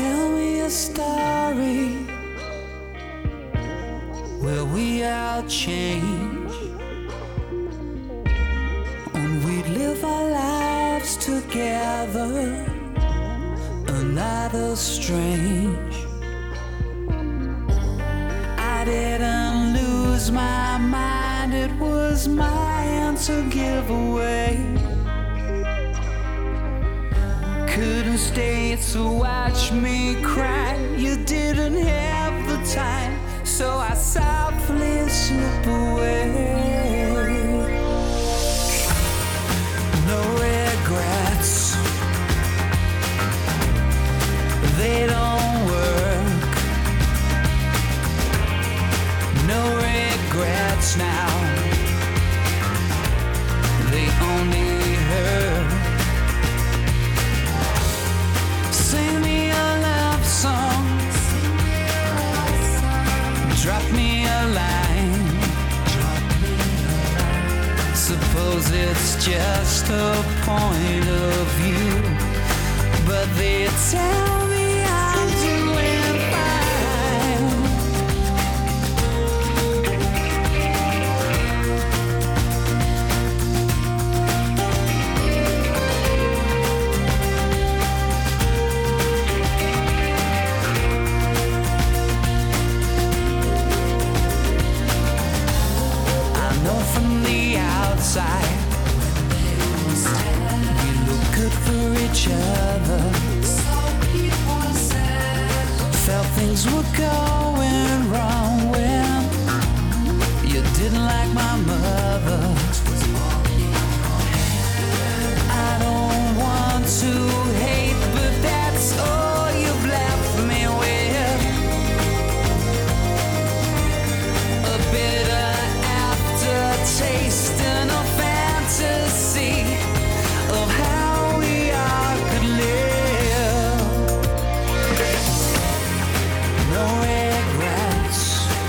Tell me a story where we all change, and we'd live our lives together, and not as strange. I didn't lose my mind, it was mine to give away. Couldn't stay to watch me cry, you didn't have the time, so I softly slip away. No regrets, they don't work. No regrets now, they only hurt. Sing me a love song, drop me a line. Suppose it's just a point of view, but they tell me I'm doing fine. I know from the outside we look good for each other. Felt things were going wrong when you didn't like my mother. I don't want to hate, but that's all you've left me with. A bitter aftertaste and a fantasy of how we all could live. No regrets,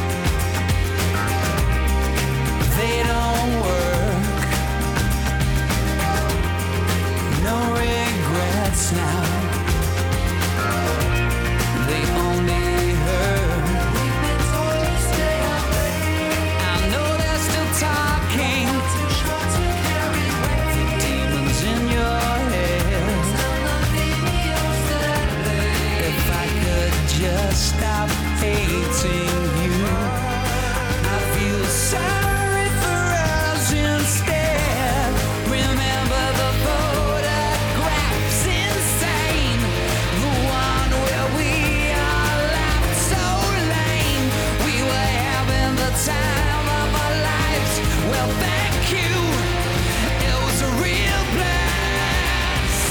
they don't work. No regrets now, they only hurt. I know they're still talking, the demons in your head. If I could just stop hating you, I feel sorry for us instead. Remember the photographs insane, the one where we all laughed so lame. We were having the time of our lives. Well, thank you, it was a real blast.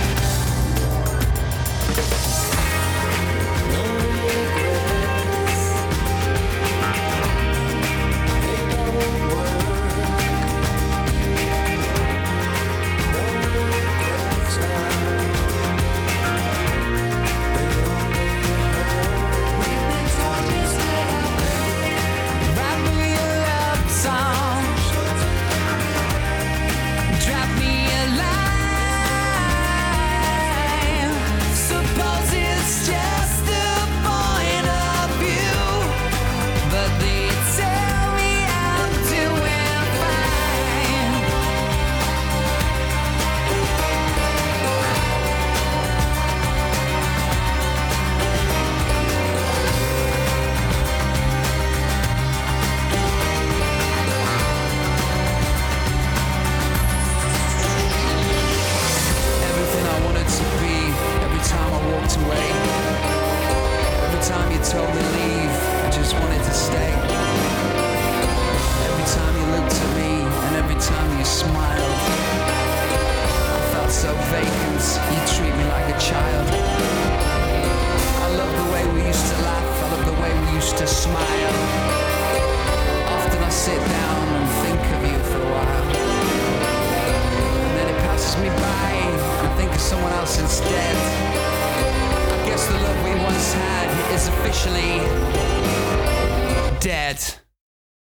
Write me a love song, drop me a line. Suppose it's just the point of view, but they tell me I'm doing fine. Everything I wanted to be, every time I walked away, every time you told me leave, I just wanted to stay. Every time you looked at me and every time you smiled, I felt so vacant, you treat me like a child. I love the way we used to laugh, I love the way we used to smile. Often I sit down and think of you for a while, and then it passes me by and I think of someone else instead. I guess the love we once had is officially dead.